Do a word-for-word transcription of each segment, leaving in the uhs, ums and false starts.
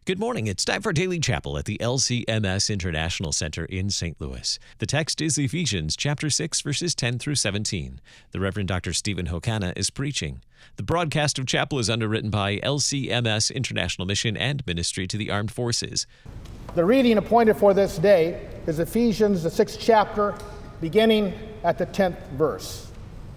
Good morning. It's time for Daily Chapel at the L C M S International Center in Saint Louis. The text is Ephesians chapter six, verses ten through seventeen. The Reverend Doctor Stephen Hokana is preaching. The broadcast of chapel is underwritten by L C M S International Mission and Ministry to the Armed Forces. The reading appointed for this day is Ephesians, the sixth chapter, beginning at the tenth verse.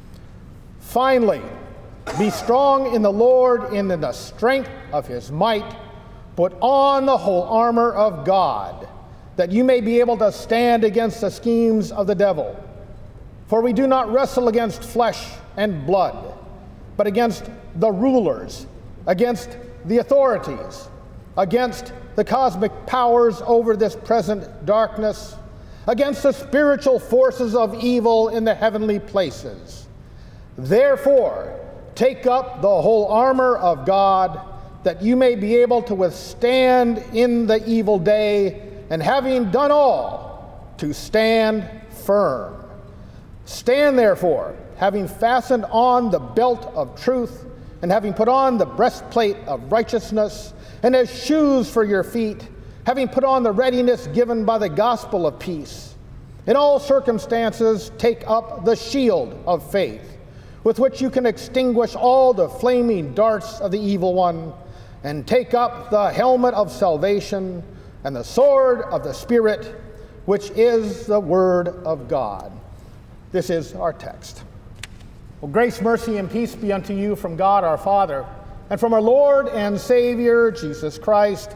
Finally, be strong in the Lord and in the strength of his might. Put on the whole armor of God, that you may be able to stand against the schemes of the devil. For we do not wrestle against flesh and blood, but against the rulers, against the authorities, against the cosmic powers over this present darkness, against the spiritual forces of evil in the heavenly places. Therefore, take up the whole armor of God, that you may be able to withstand in the evil day, and having done all, to stand firm. Stand therefore, having fastened on the belt of truth, and having put on the breastplate of righteousness, and as shoes for your feet, having put on the readiness given by the gospel of peace. In all circumstances, take up the shield of faith, with which you can extinguish all the flaming darts of the evil one, and take up the helmet of salvation and the sword of the Spirit, which is the word of God. This is our text. Well, grace, mercy, and peace be unto you from God our Father, and from our Lord and Savior, Jesus Christ.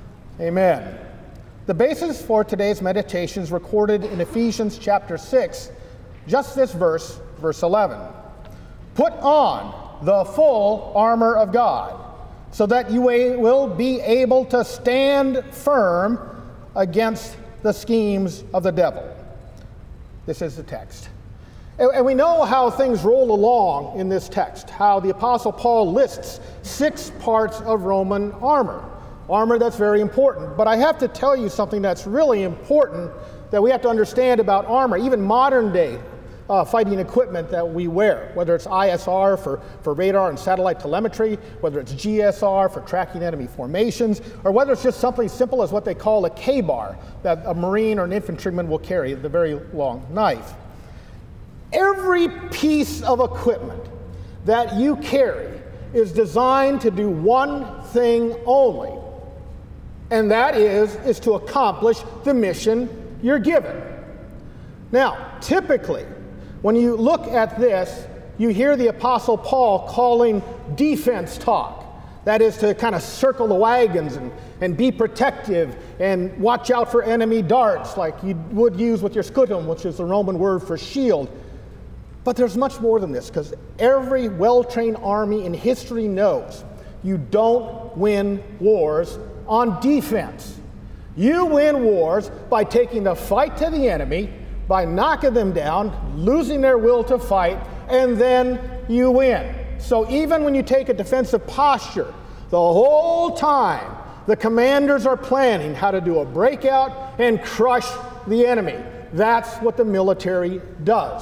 Amen. The basis for today's meditation is recorded in Ephesians chapter six, just this verse, verse eleven. Put on the full armor of God, so that you will be able to stand firm against the schemes of the devil. This is the text. And we know how things roll along in this text, how the Apostle Paul lists six parts of Roman armor, armor that's very important. But I have to tell you something that's really important that we have to understand about armor, even modern day Uh, fighting equipment that we wear, whether it's I S R for, for radar and satellite telemetry, whether it's G S R for tracking enemy formations, or whether it's just something simple as what they call a K-bar that a Marine or an infantryman will carry, the very long knife. Every piece of equipment that you carry is designed to do one thing only, and that is, is to accomplish the mission you're given. Now, typically, when you look at this, you hear the Apostle Paul calling defense talk. That is to kind of circle the wagons and, and be protective and watch out for enemy darts like you would use with your scutum, which is the Roman word for shield. But there's much more than this, because every well-trained army in history knows you don't win wars on defense. You win wars by taking the fight to the enemy, by knocking them down, losing their will to fight, and then you win. So even when you take a defensive posture, the whole time the commanders are planning how to do a breakout and crush the enemy. That's what the military does.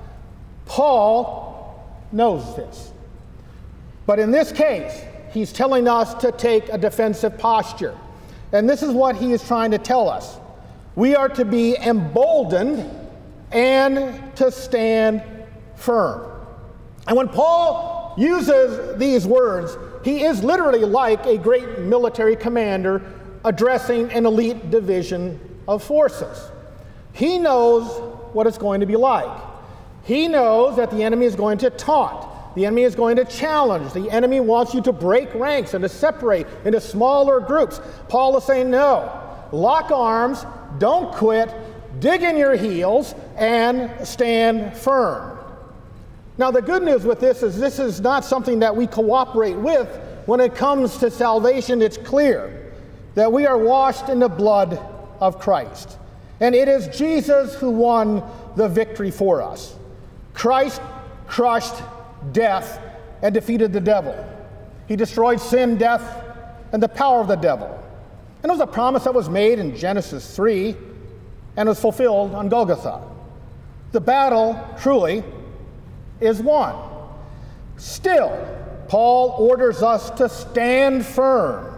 Paul knows this. But in this case, he's telling us to take a defensive posture. And this is what he is trying to tell us. We are to be emboldened and to stand firm. And when Paul uses these words, he is literally like a great military commander addressing an elite division of forces. He knows what it's going to be like. He knows that the enemy is going to taunt. The enemy is going to challenge. The enemy wants you to break ranks and to separate into smaller groups. Paul is saying, no, lock arms, don't quit, dig in your heels, and stand firm. Now, the good news with this is this is not something that we cooperate with. When it comes to salvation, it's clear that we are washed in the blood of Christ. And it is Jesus who won the victory for us. Christ crushed death and defeated the devil. He destroyed sin, death, and the power of the devil. And it was a promise that was made in Genesis three and was fulfilled on Golgotha. The battle, truly, is won. Still, Paul orders us to stand firm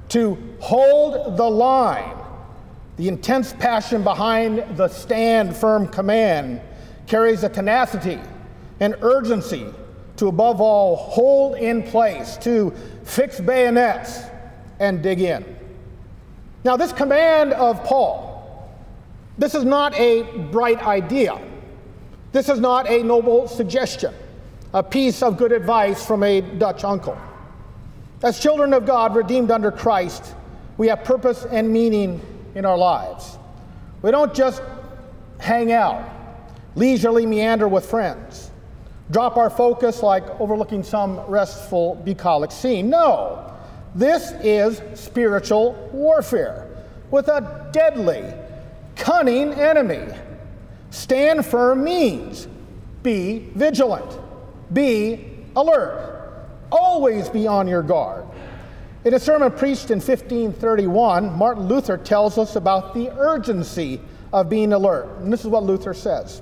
to hold the line. The intense passion behind the stand firm command carries a tenacity and urgency to, above all, hold in place, to fix bayonets and dig in. Now, this command of Paul, this is not a bright idea. This is not a noble suggestion, a piece of good advice from a Dutch uncle. As children of God, redeemed under Christ, we have purpose and meaning in our lives. We don't just hang out, leisurely meander with friends, drop our focus like overlooking some restful bucolic scene. No, this is spiritual warfare with a deadly, cunning enemy. Stand firm means be vigilant, be alert, always be on your guard. In a sermon preached in fifteen thirty-one, Martin Luther tells us about the urgency of being alert. And this is what Luther says.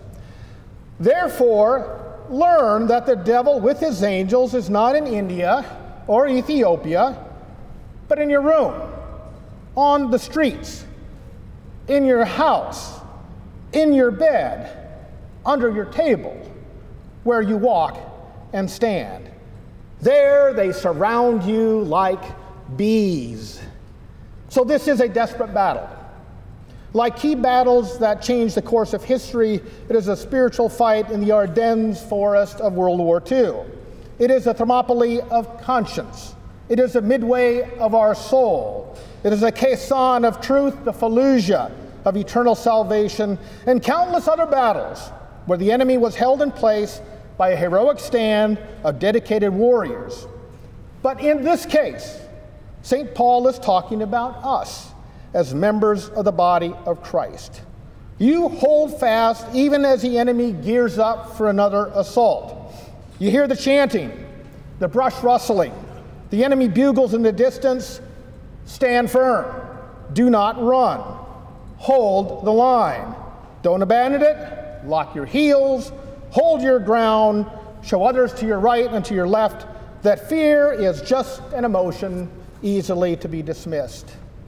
Therefore, learn that the devil with his angels is not in India or Ethiopia, but in your room, on the streets, in your house, in your bed, under your table, where you walk and stand. There they surround you like bees. So this is a desperate battle. Like key battles that changed the course of history, it is a spiritual fight in the Ardennes forest of World War Two. It is a Thermopylae of conscience. It is a midway of our soul. It is a Kherson of truth, the Fallujah of eternal salvation, and countless other battles where the enemy was held in place by a heroic stand of dedicated warriors. But in this case, Saint Paul is talking about us as members of the body of Christ. You hold fast even as the enemy gears up for another assault. You hear the chanting, the brush rustling, the enemy bugles in the distance. Stand firm. Do not run. Hold the line. Don't abandon it. Lock your heels. Hold your ground. Show others to your right and to your left that fear is just an emotion easily to be dismissed.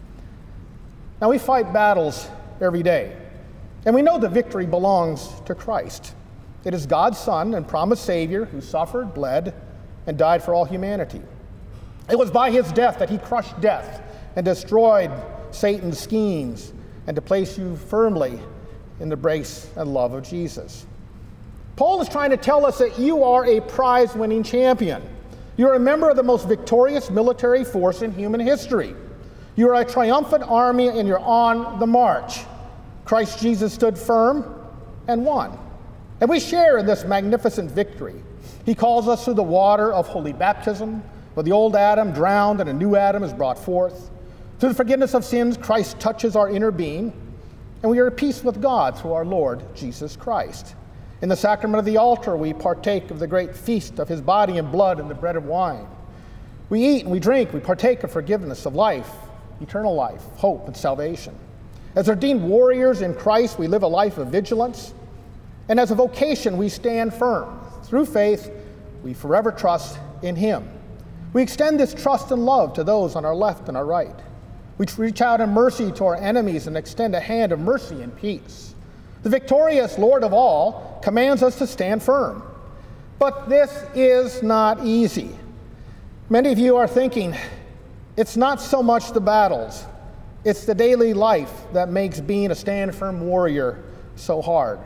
Now, we fight battles every day, and we know the victory belongs to Christ. It is God's Son and promised Savior who suffered, bled, and died for all humanity. It was by his death that he crushed death and destroyed Satan's schemes, and to place you firmly in the grace and love of Jesus. Paul is trying to tell us that you are a prize-winning champion. You're a member of the most victorious military force in human history. You're a triumphant army and you're on the march. Christ Jesus stood firm and won. And we share in this magnificent victory. He calls us through the water of holy baptism, where the old Adam drowned and a new Adam is brought forth. Through the forgiveness of sins, Christ touches our inner being, and we are at peace with God through our Lord Jesus Christ. In the sacrament of the altar, we partake of the great feast of his body and blood and the bread and wine. We eat and we drink, we partake of forgiveness of life, eternal life, hope, and salvation. As redeemed warriors in Christ, we live a life of vigilance. And as a vocation, we stand firm. Through faith, we forever trust in him. We extend this trust and love to those on our left and our right. We reach out in mercy to our enemies and extend a hand of mercy and peace. The victorious Lord of all commands us to stand firm. But this is not easy. Many of you are thinking, it's not so much the battles, it's the daily life that makes being a stand firm warrior so hard.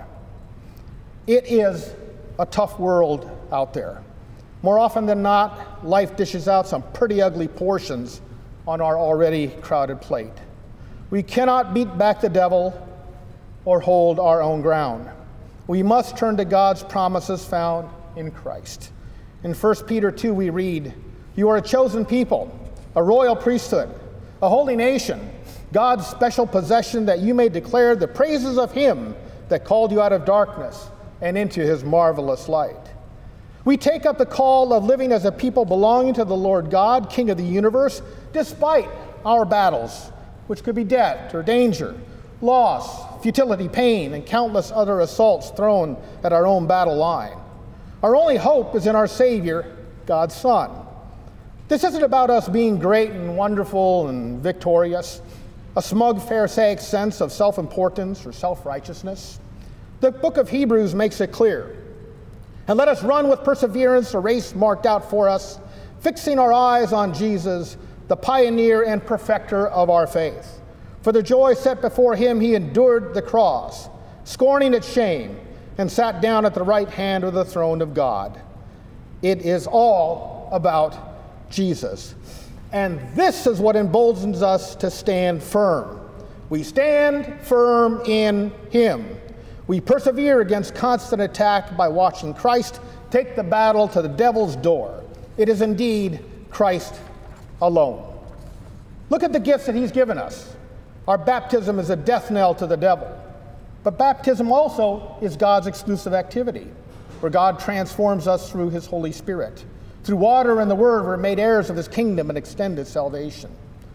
It is a tough world out there. More often than not, life dishes out some pretty ugly portions on our already crowded plate. We cannot beat back the devil or hold our own ground. We must turn to God's promises found in Christ. In First Peter two, we read, "You are a chosen people, a royal priesthood, a holy nation, God's special possession, that you may declare the praises of him that called you out of darkness and into his marvelous light." We take up the call of living as a people belonging to the Lord God, King of the universe, despite our battles, which could be debt or danger, loss, futility, pain, and countless other assaults thrown at our own battle line. Our only hope is in our Savior, God's Son. This isn't about us being great and wonderful and victorious, a smug Pharisaic sense of self-importance or self-righteousness. The book of Hebrews makes it clear. And let us run with perseverance a race marked out for us, fixing our eyes on Jesus, the pioneer and perfecter of our faith. For the joy set before him, he endured the cross, scorning its shame, and sat down at the right hand of the throne of God. It is all about Jesus. And this is what emboldens us to stand firm. We stand firm in him. We persevere against constant attack by watching Christ take the battle to the devil's door. It is indeed Christ alone. Look at the gifts that he's given us. Our baptism is a death knell to the devil. But baptism also is God's exclusive activity, where God transforms us through his Holy Spirit. Through water and the word, we're made heirs of his kingdom and extended salvation.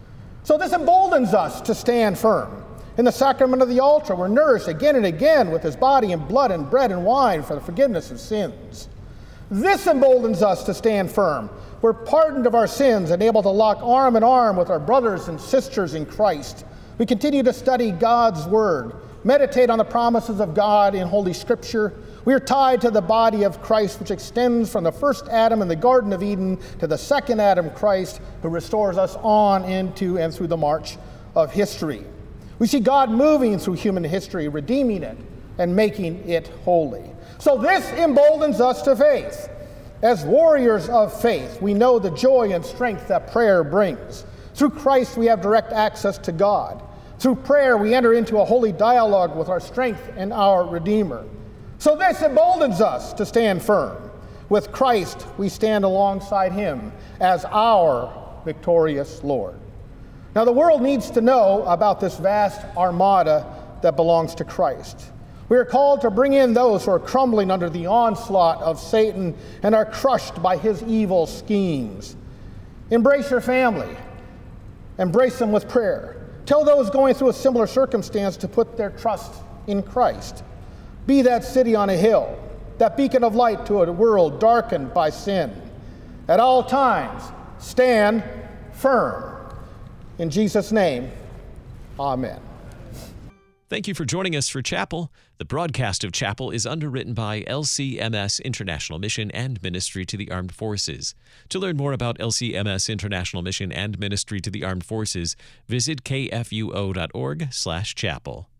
So this emboldens us to stand firm. In the sacrament of the altar, we're nourished again and again with his body and blood and bread and wine for the forgiveness of sins. This emboldens us to stand firm. We're pardoned of our sins and able to lock arm in arm with our brothers and sisters in Christ. We continue to study God's word, meditate on the promises of God in Holy Scripture. We are tied to the body of Christ, which extends from the first Adam in the Garden of Eden to the second Adam, Christ, who restores us on into and through the march of history. We see God moving through human history, redeeming it and making it holy. So this emboldens us to faith. As warriors of faith, we know the joy and strength that prayer brings. Through Christ, we have direct access to God. Through prayer, we enter into a holy dialogue with our strength and our Redeemer. So this emboldens us to stand firm. With Christ, we stand alongside him as our victorious Lord. Now, the world needs to know about this vast armada that belongs to Christ. We are called to bring in those who are crumbling under the onslaught of Satan and are crushed by his evil schemes. Embrace your family. Embrace them with prayer. Tell those going through a similar circumstance to put their trust in Christ. Be that city on a hill, that beacon of light to a world darkened by sin. At all times, stand firm. In Jesus' name, amen. Thank you for joining us for Chapel. The broadcast of Chapel is underwritten by L C M S International Mission and Ministry to the Armed Forces. To learn more about L C M S International Mission and Ministry to the Armed Forces, visit kfuo dot org slash chapel.